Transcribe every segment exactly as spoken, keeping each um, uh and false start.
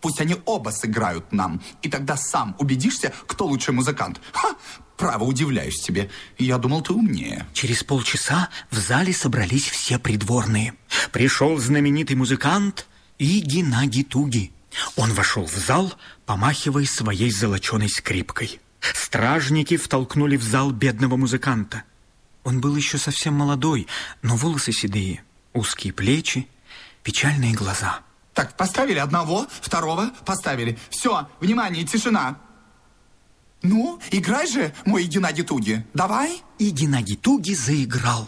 Пусть они оба сыграют нам, и тогда сам убедишься, кто лучший музыкант. Ха! Право, удивляюсь тебе. Я думал, ты умнее. Через полчаса в зале собрались все придворные. Пришел знаменитый музыкант Иги-Наги-Туги. Он вошел в зал, помахивая своей золоченой скрипкой. Стражники втолкнули в зал бедного музыканта. Он был еще совсем молодой, но волосы седые, узкие плечи, печальные глаза. Так, поставили одного, второго поставили. Все, внимание, тишина. Ну, играй же, мой Иги-Наги-Туги. Давай. Иги-Наги-Туги заиграл.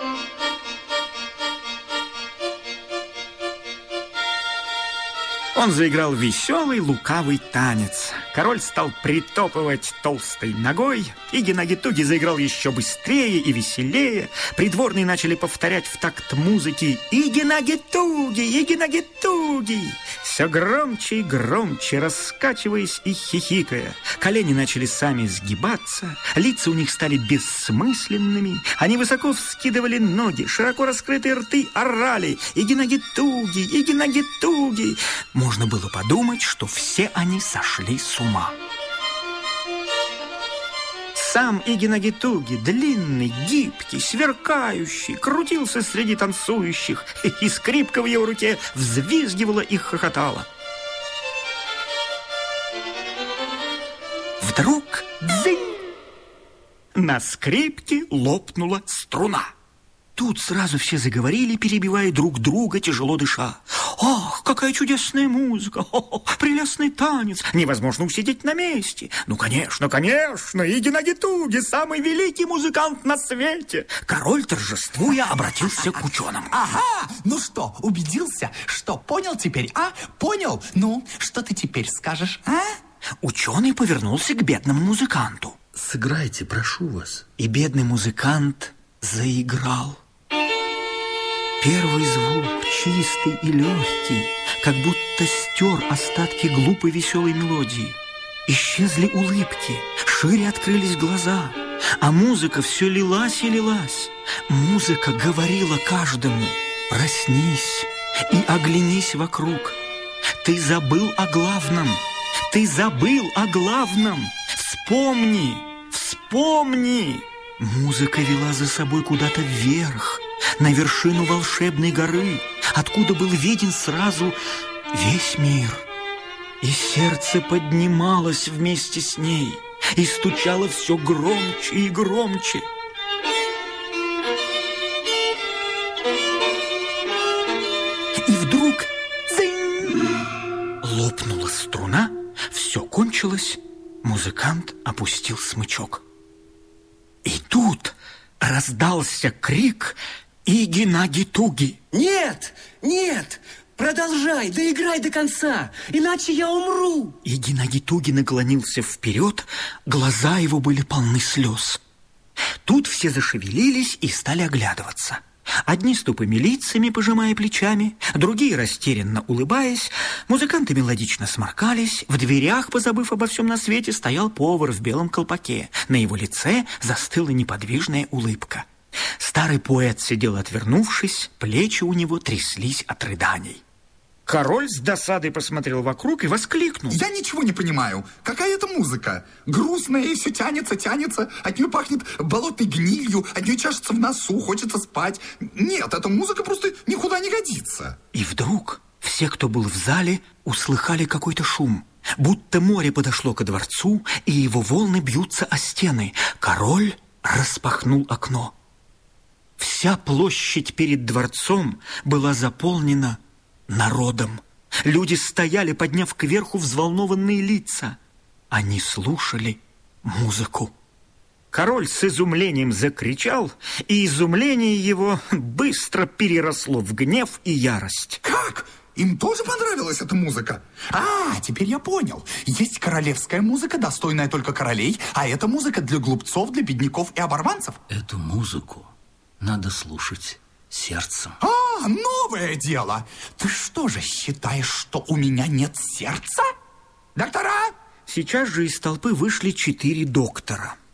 Он заиграл веселый, лукавый танец. Король стал притопывать толстой ногой. Иги-Наги-Туги заиграл еще быстрее и веселее. Придворные начали повторять в такт музыки: Иги-Наги-Туги, Иги-Наги-Туги. Все громче и громче, раскачиваясь и хихикая. Колени начали сами сгибаться, лица у них стали бессмысленными. Они высоко вскидывали ноги, широко раскрытые рты орали: Иги-Наги-Туги, Иги-Наги-Туги. Можно было подумать, что все они сошли с ума. Сам Иги-Наги-Туги, длинный, гибкий, сверкающий, крутился среди танцующих, и скрипка в его руке взвизгивала и хохотала. Вдруг дзынь! На скрипке лопнула струна. Тут сразу все заговорили, перебивая друг друга, тяжело дыша. Ах, какая чудесная музыка! О, прелестный танец! Невозможно усидеть на месте! Ну, конечно, конечно! Иги-Наги-Туги, самый великий музыкант на свете! Король, торжествуя, обратился к ученым. Ага! Ну что, убедился? Что, понял теперь, а? Понял? Ну, что ты теперь скажешь, а? Ученый повернулся к бедному музыканту. Сыграйте, прошу вас. И бедный музыкант заиграл. Первый звук, чистый и легкий, как будто стер остатки глупой веселой мелодии. Исчезли улыбки, шире открылись глаза, а музыка все лилась и лилась. Музыка говорила каждому: проснись и оглянись вокруг. Ты забыл о главном, ты забыл о главном. Вспомни, вспомни. Музыка вела за собой куда-то вверх, на вершину волшебной горы, откуда был виден сразу весь мир. И сердце поднималось вместе с ней и стучало все громче и громче. И вдруг дзынь! Лопнула струна, все кончилось, музыкант опустил смычок. И тут раздался крик Иги-Наги-Туги. Нет, нет, продолжай, доиграй до конца, иначе я умру. Иги-Наги-Туги наклонился вперед, глаза его были полны слез. Тут все зашевелились и стали оглядываться. Одни с тупыми лицами, пожимая плечами, другие растерянно улыбаясь. Музыканты мелодично сморкались. В дверях, позабыв обо всем на свете, стоял повар в белом колпаке. На его лице застыла неподвижная улыбка. Старый поэт сидел отвернувшись, плечи у него тряслись от рыданий. Король с досадой посмотрел вокруг и воскликнул: я ничего не понимаю. Какая это музыка? Грустная, и все тянется, тянется. От нее пахнет болотной гнилью, от нее чешется в носу, хочется спать. Нет, эта музыка просто никуда не годится. И вдруг все, кто был в зале, услыхали какой-то шум. Будто море подошло ко дворцу, и его волны бьются о стены. Король распахнул окно. Вся площадь перед дворцом была заполнена народом. Люди стояли, подняв кверху взволнованные лица. Они слушали музыку. Король с изумлением закричал, и изумление его быстро переросло в гнев и ярость. Как? Им тоже понравилась эта музыка? А, теперь я понял. Есть королевская музыка, достойная только королей, а это музыка для глупцов, для бедняков и оборванцев. Эту музыку надо слушать сердцем. А, новое дело. Ты что же считаешь, что у меня нет сердца? Доктора? Сейчас же из толпы вышли четыре доктора.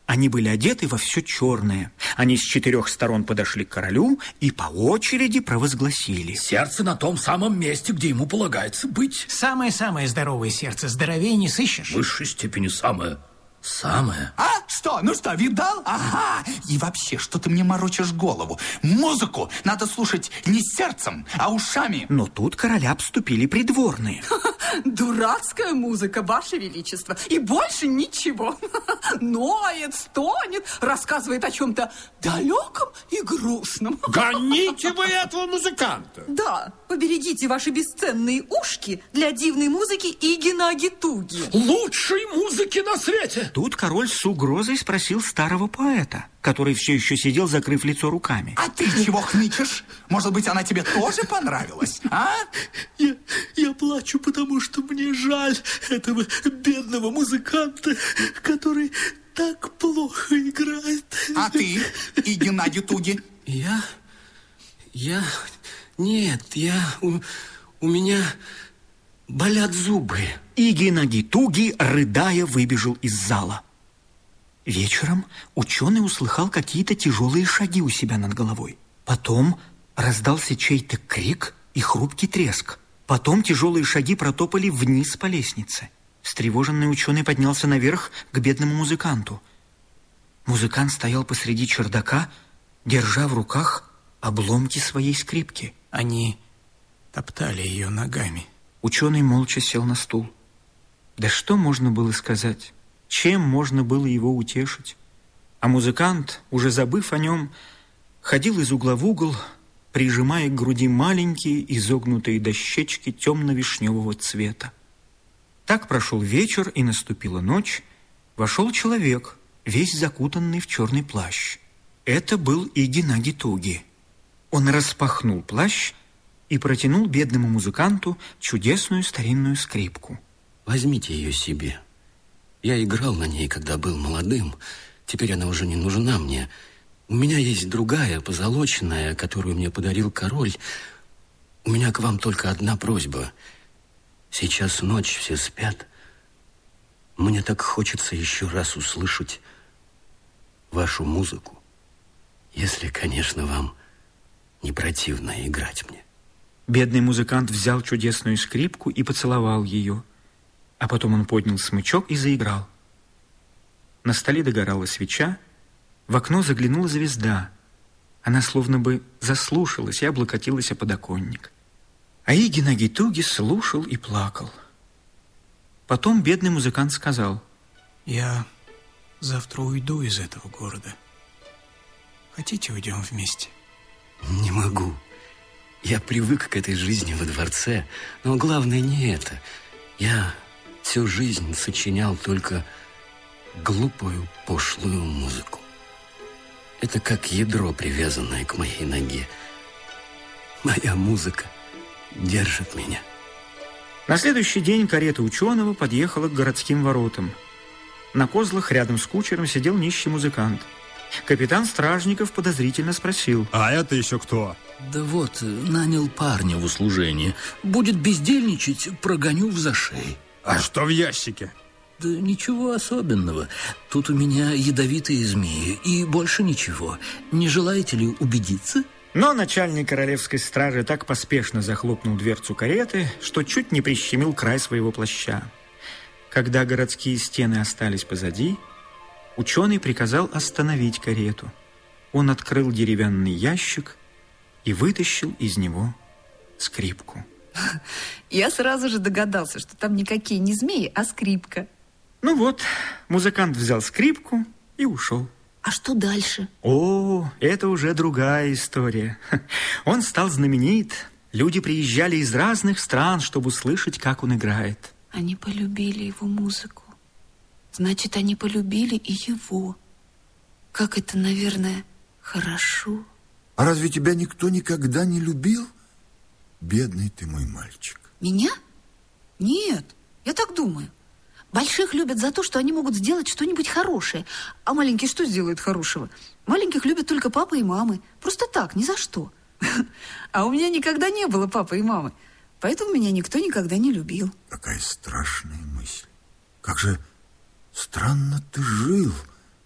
Они были одеты во все черное. Они с четырех сторон подошли к королю и по очереди провозгласили: сердце на том самом месте, где ему полагается быть. Самое-самое здоровое сердце, здоровее не сыщешь. В высшей степени самое, самое. А, что? Ну что, видал? Ага. И вообще, что ты мне морочишь голову? Музыку надо слушать не сердцем, а ушами. Но тут короля обступили придворные. Дурацкая музыка, Ваше Величество, и больше ничего. Ноет, стонет, рассказывает о чем-то далеком и грустном. Гоните вы этого музыканта. Да, поберегите ваши бесценные ушки для дивной музыки Иги-Наги-Туги. Лучшей музыки на свете. Тут король с угрозой спросил старого поэта, который все еще сидел, закрыв лицо руками: а ты чего хнычешь? Может быть, она тебе тоже понравилась, а? Я, я плачу, потому что мне жаль этого бедного музыканта, который так плохо играет. А ты, Иги-Наги-Туги? Я? Я? Нет, я... У, у меня болят зубы. Иги-Наги-Туги, рыдая, выбежал из зала. Вечером ученый услыхал какие-то тяжелые шаги у себя над головой. Потом раздался чей-то крик и хрупкий треск. Потом тяжелые шаги протопали вниз по лестнице. Встревоженный ученый поднялся наверх к бедному музыканту. Музыкант стоял посреди чердака, держа в руках обломки своей скрипки. Они топтали ее ногами. Ученый молча сел на стул. Да что можно было сказать? Чем можно было его утешить? А музыкант, уже забыв о нем, ходил из угла в угол, прижимая к груди маленькие изогнутые дощечки темно-вишневого цвета. Так прошел вечер, и наступила ночь. Вошел человек, весь закутанный в черный плащ. Это был Иги-Наги-Туги. Он распахнул плащ и протянул бедному музыканту чудесную старинную скрипку. Возьмите ее себе. Я играл на ней, когда был молодым. Теперь она уже не нужна мне. У меня есть другая, позолоченная, которую мне подарил король. У меня к вам только одна просьба. Сейчас ночь, все спят. Мне так хочется еще раз услышать вашу музыку. Если, конечно, вам не противно играть мне. Бедный музыкант взял чудесную скрипку и поцеловал ее. А потом он поднял смычок и заиграл. На столе догорала свеча, в окно заглянула звезда. Она словно бы заслушалась и облокотилась о подоконник. А Иги-Наги-Туги слушал и плакал. Потом бедный музыкант сказал: я завтра уйду из этого города. Хотите, уйдем вместе? Не могу. Я привык к этой жизни во дворце. Но главное не это. Я всю жизнь сочинял только глупую, пошлую музыку. Это как ядро, привязанное к моей ноге. Моя музыка держит меня. На следующий день карета ученого подъехала к городским воротам. На козлах рядом с кучером сидел нищий музыкант. Капитан Стражников подозрительно спросил: а это еще кто? Да вот, нанял парня в услужение. Будет бездельничать, прогоню в зашей. А что в ящике? Да ничего особенного. Тут у меня ядовитые змеи, и больше ничего. Не желаете ли убедиться? Но начальник королевской стражи так поспешно захлопнул дверцу кареты, что чуть не прищемил край своего плаща. Когда городские стены остались позади, ученый приказал остановить карету. Он открыл деревянный ящик и вытащил из него скрипку. Я сразу же догадался, что там никакие не змеи, а скрипка. Ну вот, музыкант взял скрипку и ушел. А что дальше? О, это уже другая история. Он стал знаменит. Люди приезжали из разных стран, чтобы услышать, как он играет. Они полюбили его музыку. Значит, они полюбили и его. Как это, наверное, хорошо. А разве тебя никто никогда не любил? Бедный ты мой мальчик. Меня? Нет, я так думаю. Больших любят за то, что они могут сделать что-нибудь хорошее. А маленькие что сделают хорошего? Маленьких любят только папа и мамы. Просто так, ни за что. А у меня никогда не было папы и мамы. Поэтому меня никто никогда не любил. Какая страшная мысль. Как же странно ты жил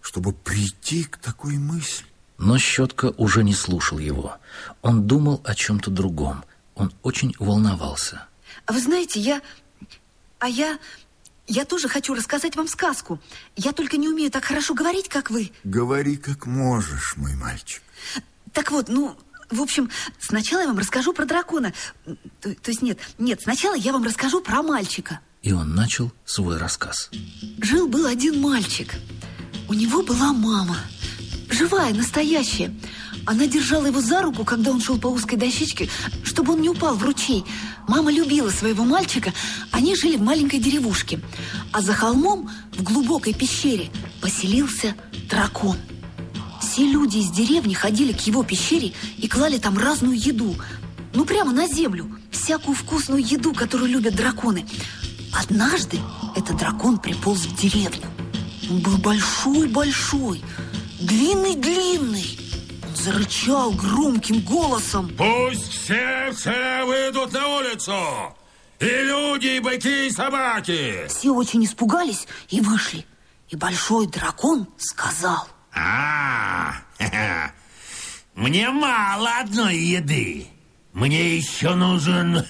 чтобы прийти к такой мысли? Но Щетка уже не слушал его. Он думал о чем-то другом. Он очень волновался. А вы знаете, я... А я... Я тоже хочу рассказать вам сказку. Я только не умею так хорошо говорить, как вы. Говори, как можешь, мой мальчик. Так вот, ну... В общем, сначала я вам расскажу про дракона. То, то есть нет, нет, сначала я вам расскажу про мальчика. И он начал свой рассказ. Жил-был один мальчик. У него была мама. Живая, настоящая. Она держала его за руку, когда он шел по узкой дощечке, чтобы он не упал в ручей. Мама любила своего мальчика. Они жили в маленькой деревушке. А за холмом, в глубокой пещере, поселился дракон. Все люди из деревни ходили к его пещере и клали там разную еду. Ну, прямо на землю. Всякую вкусную еду, которую любят драконы. Однажды этот дракон приполз в деревню. Он был большой-большой, длинный-длинный. Он зарычал громким голосом. Пусть все-все выйдут на улицу. И люди, и быки, и собаки. Все очень испугались и вышли. И большой дракон сказал: А, мне мало одной еды. Мне еще нужен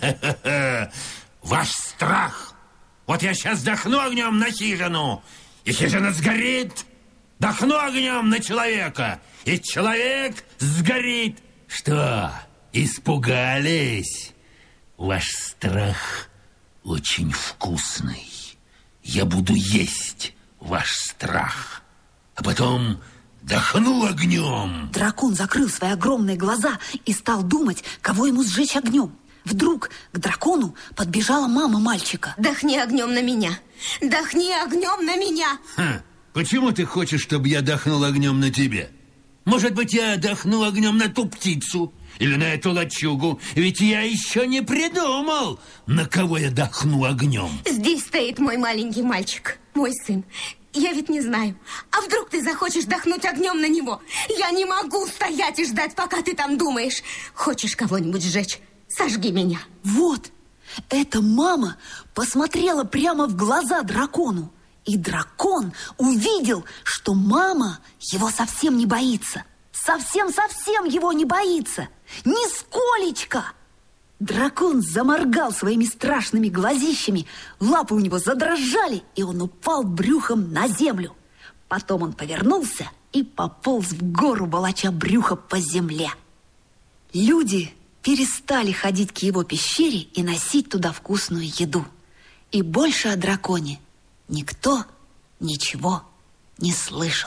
ваш страх. Вот я сейчас дохну огнем на хижину, и хижина сгорит. Дохну огнем на человека, и человек сгорит. Что, испугались? Ваш страх очень вкусный. Я буду есть ваш страх, а потом дохну огнем. Дракон закрыл свои огромные глаза и стал думать, кого ему сжечь огнем. Вдруг к дракону подбежала мама мальчика. Дохни огнем на меня. Дохни огнем на меня. Ха, почему ты хочешь, чтобы я дохнул огнем на тебя? Может быть, я дохну огнем на ту птицу или на эту лачугу? Ведь я еще не придумал, на кого я дохну огнем. Здесь стоит мой маленький мальчик, мой сын. Я ведь не знаю. А вдруг ты захочешь дохнуть огнем на него? Я не могу стоять и ждать, пока ты там думаешь. Хочешь кого-нибудь сжечь? Сожги меня. Вот, эта мама посмотрела прямо в глаза дракону. И дракон увидел, что мама его совсем не боится. Совсем-совсем его не боится. Нисколечко. Дракон заморгал своими страшными глазищами, лапы у него задрожали, и он упал брюхом на землю. Потом он повернулся и пополз в гору, волоча брюхо по земле. Люди перестали ходить к его пещере и носить туда вкусную еду. И больше о драконе никто ничего не слышал.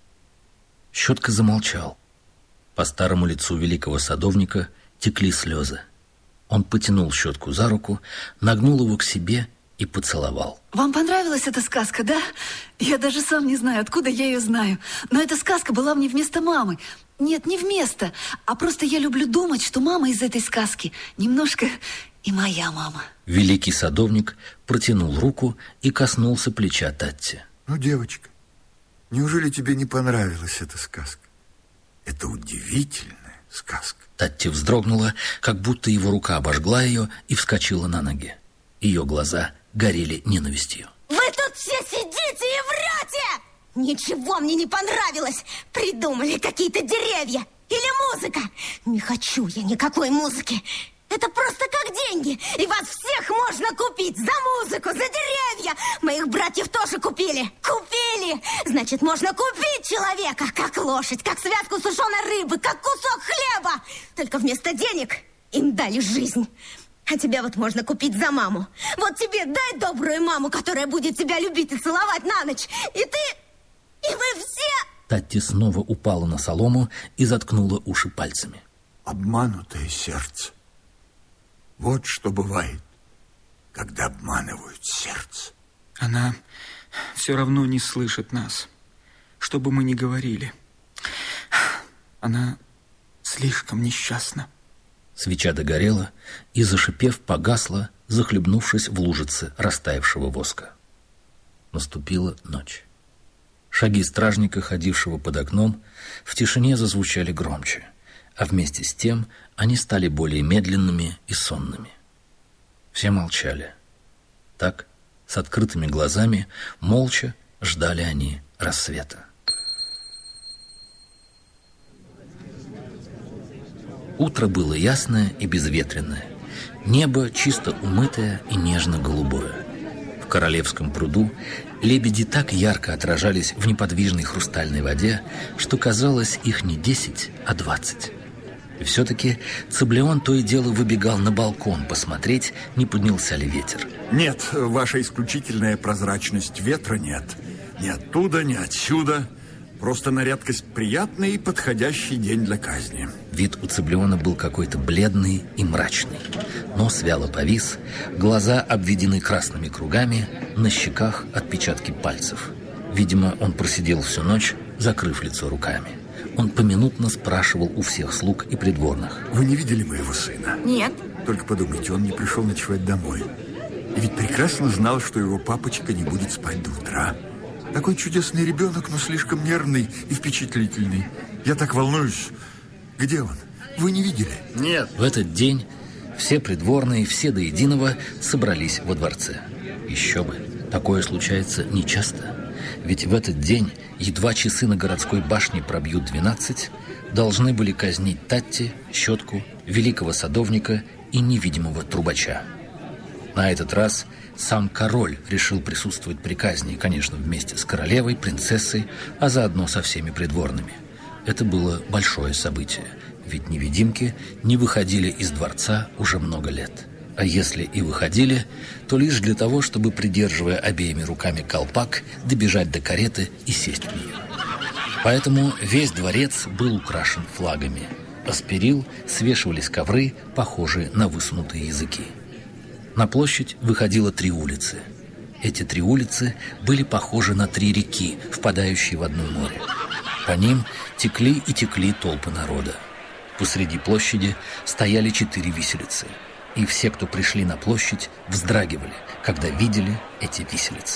Щетка замолчал. По старому лицу великого садовника текли слезы. Он потянул Щетку за руку, нагнул его к себе и поцеловал. Вам понравилась эта сказка, да? Я даже сам не знаю, откуда я ее знаю. Но эта сказка была мне вместо мамы. Нет, не вместо, а просто я люблю думать, что мама из этой сказки немножко и моя мама. Великий садовник протянул руку и коснулся плеча Татти. Ну, девочка, неужели тебе не понравилась эта сказка? Это удивительная сказка. Татти вздрогнула, как будто его рука обожгла ее, и вскочила на ноги. Ее глаза горели ненавистью. Вы тут все сидите и врете! Ничего мне не понравилось! Придумали какие-то деревья или музыка! Не хочу я никакой музыки! Это просто как деньги! И вас всех можно купить за музыку, за деревья! Моих братьев тоже купили! Купили! Значит, можно купить человека, как лошадь, как связку сушеной рыбы, как кусок хлеба! Только вместо денег им дали жизнь. А тебя вот можно купить за маму. Вот тебе дай добрую маму, которая будет тебя любить и целовать на ночь. И ты... и вы все... Татти снова упала на солому и заткнула уши пальцами. Обманутое сердце. Вот что бывает, когда обманывают сердце. Она все равно не слышит нас, что бы мы ни говорили. Она слишком несчастна. Свеча догорела и, зашипев, погасла, захлебнувшись в лужице растаявшего воска. Наступила ночь. Шаги стражника, ходившего под окном, в тишине зазвучали громче, а вместе с тем они стали более медленными и сонными. Все молчали. Так, с открытыми глазами, молча ждали они рассвета. Утро было ясное и безветренное. Небо чисто умытое и нежно-голубое. В королевском пруду лебеди так ярко отражались в неподвижной хрустальной воде, что казалось, их не десять, а двадцать. И все-таки Цеблеон то и дело выбегал на балкон посмотреть, не поднялся ли ветер. Нет, ваша исключительная прозрачность ветра нет. Ни оттуда, ни отсюда. Просто на редкость приятный и подходящий день для казни. Вид у Цеблеона был какой-то бледный и мрачный. Нос вяло повис, глаза обведены красными кругами, на щеках отпечатки пальцев. Видимо, он просидел всю ночь, закрыв лицо руками. Он поминутно спрашивал у всех слуг и придворных. Вы не видели моего сына? Нет. Только подумайте, он не пришел ночевать домой. И ведь прекрасно знал, что его папочка не будет спать до утра. Такой чудесный ребенок, но слишком нервный и впечатлительный. Я так волнуюсь. Где он? Вы не видели? Нет. В этот день все придворные, все до единого собрались во дворце. Еще бы, такое случается нечасто. Ведь в этот день, едва часы на городской башне пробьют двенадцать, должны были казнить Татти, Щетку, великого садовника и невидимого трубача. На этот раз сам король решил присутствовать при казни, конечно, вместе с королевой, принцессой, а заодно со всеми придворными. Это было большое событие, ведь невидимки не выходили из дворца уже много лет. А если и выходили, то лишь для того, чтобы, придерживая обеими руками колпак, добежать до кареты и сесть в нее. Поэтому весь дворец был украшен флагами, а с перил свешивались ковры, похожие на высунутые языки. На площадь выходило три улицы. Эти три улицы были похожи на три реки, впадающие в одно море. По ним текли и текли толпы народа. Посреди площади стояли четыре виселицы. И все, кто пришли на площадь, вздрагивали, когда видели эти виселицы.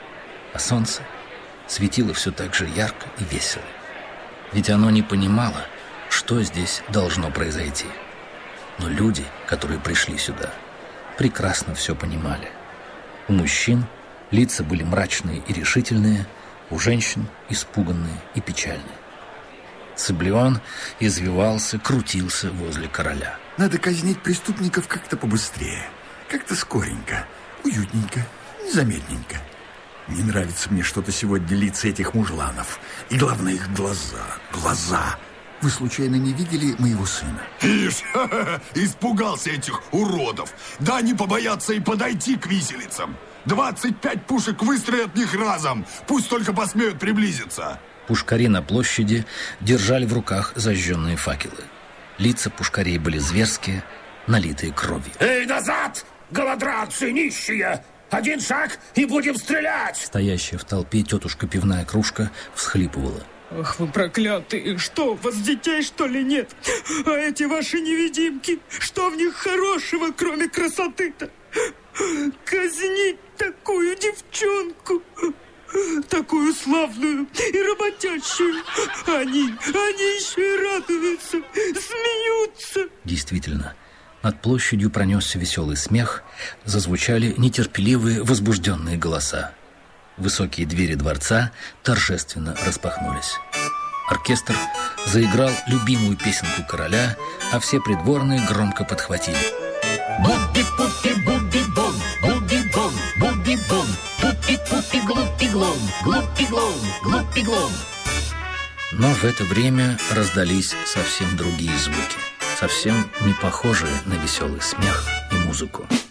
А солнце светило все так же ярко и весело. Ведь оно не понимало, что здесь должно произойти. Но люди, которые пришли сюда, прекрасно все понимали. У мужчин лица были мрачные и решительные, у женщин испуганные и печальные. Цеблеон извивался, крутился возле короля. Надо казнить преступников как-то побыстрее, как-то скоренько, уютненько, незаметненько. Не нравится мне что-то сегодня лица этих мужланов. И главное, их глаза, глаза. Вы случайно не видели моего сына? Ишь, испугался этих уродов. Да они побоятся и подойти к виселицам. Двадцать пять пушек выстрелят в них разом. Пусть только посмеют приблизиться. Пушкари на площади держали в руках зажженные факелы. Лица пушкарей были зверские, налитые кровью. Эй, назад! Голодранцы, нищие! Один шаг, и будем стрелять! Стоящая в толпе тетушка Пивная Кружка всхлипывала. Ах, вы проклятые! Что, у вас детей, что ли, нет? А эти ваши невидимки, что в них хорошего, кроме красоты-то? Казнить такую девчонку, такую славную и работящую. Они, они еще и радуются, смеются. Действительно, над площадью пронесся веселый смех, зазвучали нетерпеливые, возбужденные голоса. Высокие двери дворца торжественно распахнулись. Оркестр заиграл любимую песенку короля, а все придворные громко подхватили. Буби-пупи, буби-бом, буби-бом, буби-бом, пупи-пупи, глупи-глом, глупи-глом, глупи-глом. Но в это время раздались совсем другие звуки, совсем не похожие на веселый смех и музыку.